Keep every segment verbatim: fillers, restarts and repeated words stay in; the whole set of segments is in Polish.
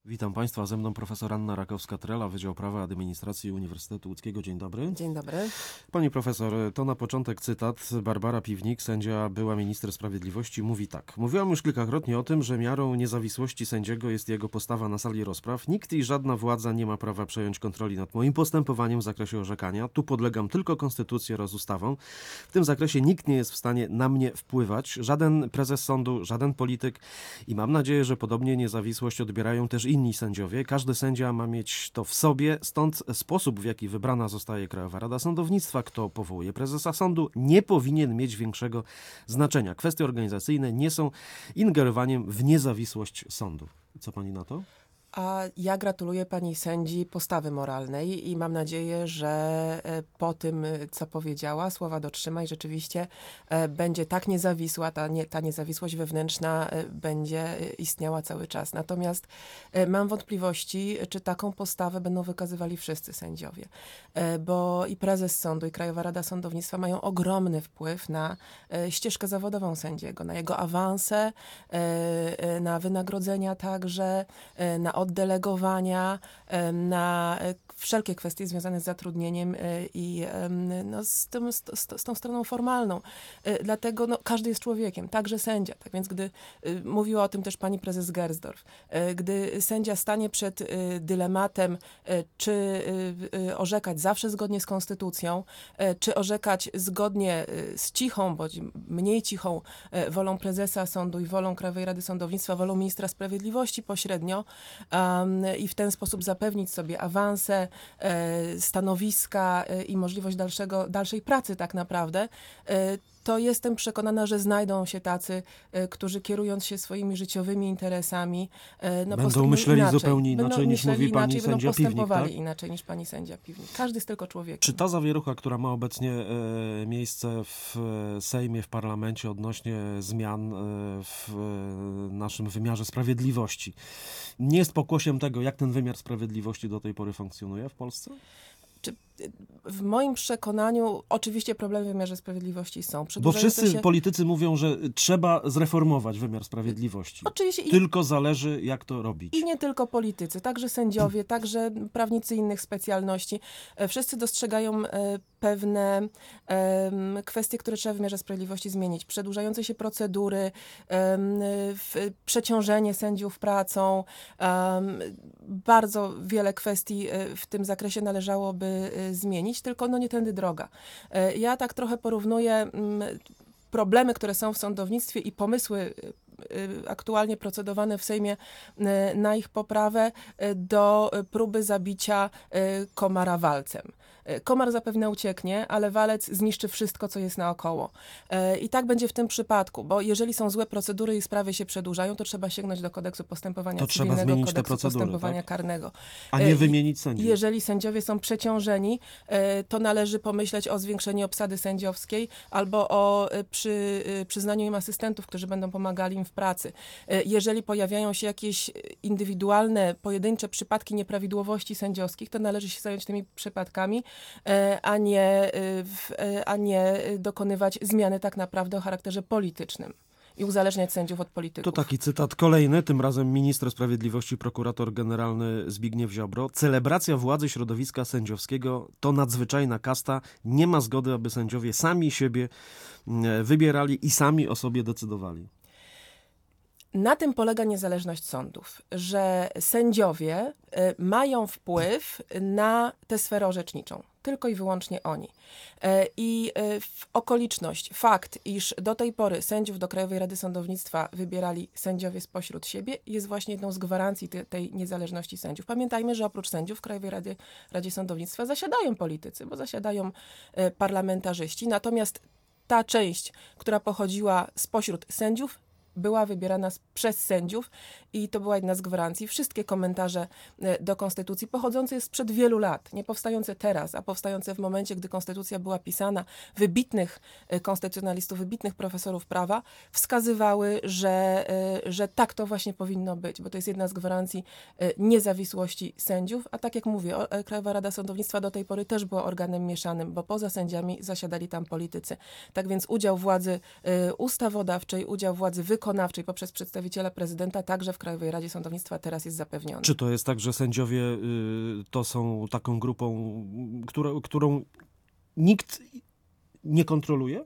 Witam Państwa, ze mną profesor Anna Rakowska-Trela, Wydział Prawa Administracji Uniwersytetu Łódzkiego. Dzień dobry. Dzień dobry. Pani profesor, to na początek cytat. Barbara Piwnik, sędzia, była minister sprawiedliwości, mówi tak. Mówiłam już kilkakrotnie o tym, że miarą niezawisłości sędziego jest jego postawa na sali rozpraw. Nikt i żadna władza nie ma prawa przejąć kontroli nad moim postępowaniem w zakresie orzekania. Tu podlegam tylko konstytucji oraz ustawom. W tym zakresie nikt nie jest w stanie na mnie wpływać. Żaden prezes sądu, żaden polityk. I mam nadzieję, że podobnie niezawisłość odbierają też inni sędziowie. Każdy sędzia ma mieć to w sobie, stąd sposób, w jaki wybrana zostaje Krajowa Rada Sądownictwa, kto powołuje prezesa sądu, nie powinien mieć większego znaczenia. Kwestie organizacyjne nie są ingerowaniem w niezawisłość sądu. Co pani na to? A ja gratuluję pani sędzi postawy moralnej i mam nadzieję, że po tym, co powiedziała, słowa dotrzyma i rzeczywiście będzie tak niezawisła, ta, nie, ta niezawisłość wewnętrzna będzie istniała cały czas. Natomiast mam wątpliwości, czy taką postawę będą wykazywali wszyscy sędziowie, bo i prezes sądu, i Krajowa Rada Sądownictwa mają ogromny wpływ na ścieżkę zawodową sędziego, na jego awanse, na wynagrodzenia także, na oddelegowania, na wszelkie kwestie związane z zatrudnieniem i no, z, tym, z, z tą stroną formalną. Dlatego no, każdy jest człowiekiem, także sędzia. Tak więc gdy mówiła o tym też pani prezes Gersdorf, gdy sędzia stanie przed dylematem, czy orzekać zawsze zgodnie z konstytucją, czy orzekać zgodnie z cichą, bądź mniej cichą wolą prezesa sądu i wolą Krajowej Rady Sądownictwa, wolą ministra sprawiedliwości pośrednio, Um, i w ten sposób zapewnić sobie awanse, e, stanowiska e, i możliwość dalszego, dalszej pracy tak naprawdę, e, to jestem przekonana, że znajdą się tacy, e, którzy kierując się swoimi życiowymi interesami, e, no, będą myśleli inaczej. zupełnie inaczej będą niż mówi pani inaczej, sędzia będą Piwnik, postępowali tak? inaczej niż pani sędzia Piwnik. Każdy jest tylko człowiekiem. Czy ta zawierucha, która ma obecnie e, miejsce w Sejmie, w parlamencie odnośnie zmian e, w e, naszym wymiarze sprawiedliwości, nie jest pokłosiem tego, jak ten wymiar sprawiedliwości do tej pory funkcjonuje w Polsce? Czy w moim przekonaniu oczywiście problemy w wymiarze sprawiedliwości są. Bo wszyscy się... politycy mówią, że trzeba zreformować wymiar sprawiedliwości. Oczywiście. Tylko zależy, jak to robić. I nie tylko politycy, także sędziowie, także prawnicy innych specjalności. Wszyscy dostrzegają pewne kwestie, które trzeba w wymiarze sprawiedliwości zmienić. Przedłużające się procedury, przeciążenie sędziów pracą. Bardzo wiele kwestii w tym zakresie należałoby zmienić, tylko no nie tędy droga. Ja tak trochę porównuję problemy, które są w sądownictwie i pomysły aktualnie procedowane w Sejmie na ich poprawę do próby zabicia komara walcem. Komar zapewne ucieknie, ale walec zniszczy wszystko, co jest naokoło. I tak będzie w tym przypadku, bo jeżeli są złe procedury i sprawy się przedłużają, to trzeba sięgnąć do kodeksu postępowania to cywilnego, trzeba zmienić kodeksu te procedury, postępowania tak? karnego. A nie wymienić sędziów. Jeżeli sędziowie są przeciążeni, to należy pomyśleć o zwiększeniu obsady sędziowskiej albo o przy, przyznaniu im asystentów, którzy będą pomagali im w pracy. Jeżeli pojawiają się jakieś indywidualne, pojedyncze przypadki nieprawidłowości sędziowskich, to należy się zająć tymi przypadkami, a nie, a nie dokonywać zmiany tak naprawdę o charakterze politycznym i uzależniać sędziów od polityków. To taki cytat kolejny, tym razem minister sprawiedliwości, prokurator generalny Zbigniew Ziobro. Celebracja władzy środowiska sędziowskiego to nadzwyczajna kasta. Nie ma zgody, aby sędziowie sami siebie wybierali i sami o sobie decydowali. Na tym polega niezależność sądów, że sędziowie mają wpływ na tę sferę orzeczniczą. Tylko i wyłącznie oni. I okoliczność, fakt, iż do tej pory sędziów do Krajowej Rady Sądownictwa wybierali sędziowie spośród siebie, jest właśnie jedną z gwarancji te, tej niezależności sędziów. Pamiętajmy, że oprócz sędziów w Krajowej Radzie, Radzie Sądownictwa zasiadają politycy, bo zasiadają parlamentarzyści. Natomiast ta część, która pochodziła spośród sędziów, była wybierana przez sędziów i to była jedna z gwarancji. Wszystkie komentarze do Konstytucji pochodzące sprzed wielu lat, nie powstające teraz, a powstające w momencie, gdy Konstytucja była pisana, wybitnych konstytucjonalistów, wybitnych profesorów prawa, wskazywały, że, że tak to właśnie powinno być, bo to jest jedna z gwarancji niezawisłości sędziów, a tak jak mówię, Krajowa Rada Sądownictwa do tej pory też była organem mieszanym, bo poza sędziami zasiadali tam politycy. Tak więc udział władzy ustawodawczej, udział władzy wykonawczej wykonawczej poprzez przedstawiciela prezydenta także w Krajowej Radzie Sądownictwa teraz jest zapewniony. Czy to jest tak, że sędziowie y, to są taką grupą, która, którą nikt nie kontroluje?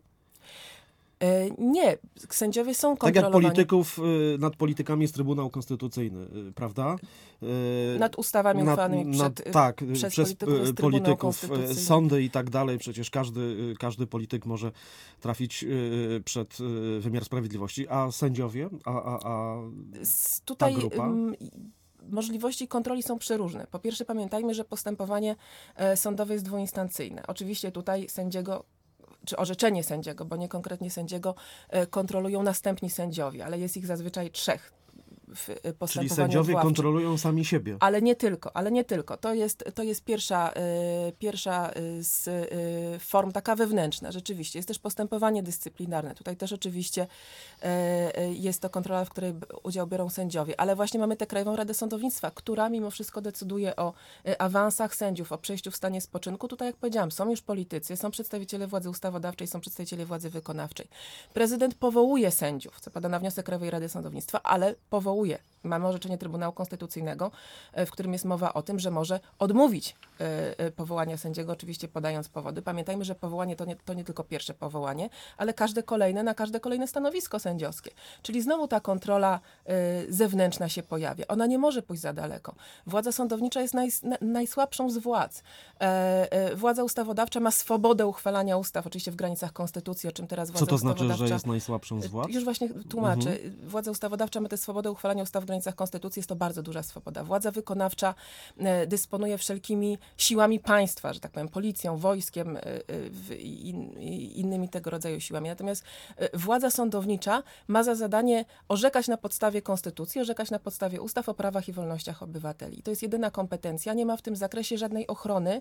E, Nie, sędziowie są Tak jak kontrolowani. polityków, y, nad politykami jest Trybunał Konstytucyjny, y, prawda? Y, Nad ustawami nad- uchwalanymi nad- przed, tak, przez przez polityków jest y, Trybunał polityków, y, Konstytucyjny. sądy i tak dalej. Przecież każdy, y, każdy polityk może trafić y, przed y, wymiar sprawiedliwości. A sędziowie? A, a, a S- Tutaj ta grupa? ym, i- możliwości kontroli są przeróżne. Po pierwsze pamiętajmy, że postępowanie e, sądowe jest dwuinstancyjne. Oczywiście tutaj sędziego czy orzeczenie sędziego, bo nie konkretnie sędziego, e, kontrolują następni sędziowie, ale jest ich zazwyczaj trzech w e, Czyli postępowaniu sędziowie odwoławczym. kontrolują sami siebie. Ale nie tylko, ale nie tylko. To jest, to jest pierwsza, y, pierwsza y, z y, form taka wewnętrzna, rzeczywiście. Jest też postępowanie dyscyplinarne. Tutaj też oczywiście y, y, jest to kontrola, w której b- udział biorą sędziowie. Ale właśnie mamy tę Krajową Radę Sądownictwa, która mimo wszystko decyduje o y, awansach sędziów, o przejściu w stanie spoczynku. Tutaj, jak powiedziałam, są już politycy, są przedstawiciele władzy ustawodawczej, są przedstawiciele władzy wykonawczej. Prezydent powołuje sędziów, co pada na wniosek Krajowej Rady Sądownictwa, ale powołuje. Mamy orzeczenie Trybunału Konstytucyjnego, e, w którym jest mowa o tym, że może odmówić e, e, powołania sędziego, oczywiście podając powody. Pamiętajmy, że powołanie to nie, to nie tylko pierwsze powołanie, ale każde kolejne na każde kolejne stanowisko sędziowskie. Czyli znowu ta kontrola e, zewnętrzna się pojawia. Ona nie może pójść za daleko. Władza sądownicza jest naj, na, najsłabszą z władz. E, e, władza ustawodawcza ma swobodę uchwalania ustaw, oczywiście w granicach konstytucji, o czym teraz władza Co to znaczy, ustawodawcza... że jest najsłabszą z władz? Już właśnie tłumaczę. Władza ustawodawcza ma tę swobodę uchwalania ustaw w granicach konstytucji. Jest to bardzo duża swoboda. Władza wykonawcza e, dysponuje wszelkimi siłami państwa, że tak powiem, policją, wojskiem e, e, w, i, i innymi tego rodzaju siłami. Natomiast e, władza sądownicza ma za zadanie orzekać na podstawie konstytucji, orzekać na podstawie ustaw o prawach i wolnościach obywateli. To jest jedyna kompetencja. Nie ma w tym zakresie żadnej ochrony,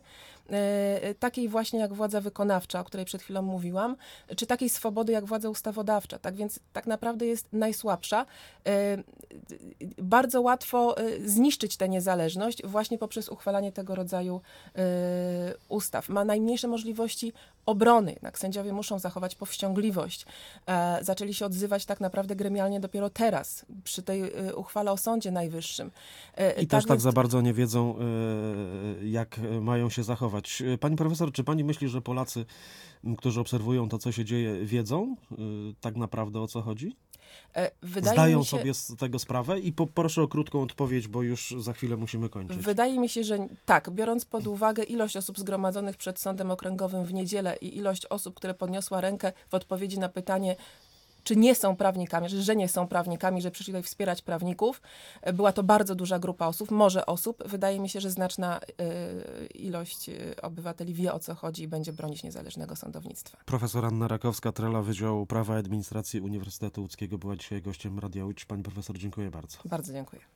e, takiej właśnie jak władza wykonawcza, o której przed chwilą mówiłam, czy takiej swobody jak władza ustawodawcza. Tak więc tak naprawdę jest najsłabsza. E, Bardzo łatwo e, zniszczyć tę niezależność właśnie poprzez uchwalanie tego rodzaju e, ustaw. Ma najmniejsze możliwości obrony. Jednak sędziowie muszą zachować powściągliwość. E, Zaczęli się odzywać tak naprawdę gremialnie dopiero teraz, przy tej e, uchwale o Sądzie Najwyższym. E, I też tak więc- za bardzo nie wiedzą, e, jak mają się zachować. Pani profesor, czy pani myśli, że Polacy, m, którzy obserwują to, co się dzieje, wiedzą e, tak naprawdę, o co chodzi? e, wydaje Zdają mi się, sobie z tego sprawę? I po, proszę o krótką odpowiedź, bo już za chwilę musimy kończyć. Wydaje mi się, że tak, biorąc pod uwagę ilość osób zgromadzonych przed Sądem Okręgowym w niedzielę i ilość osób, które podniosła rękę w odpowiedzi na pytanie, czy nie są prawnikami, że, że nie są prawnikami, że przyszli tutaj wspierać prawników. E, Była to bardzo duża grupa osób, może osób. Wydaje mi się, że znaczna e, ilość e, obywateli wie, o co chodzi i będzie bronić niezależnego sądownictwa. Profesor Anna Rakowska-Trela, Wydział Prawa i Administracji Uniwersytetu Łódzkiego była dzisiaj gościem Radia Łódź. Pani profesor, dziękuję bardzo. Bardzo dziękuję.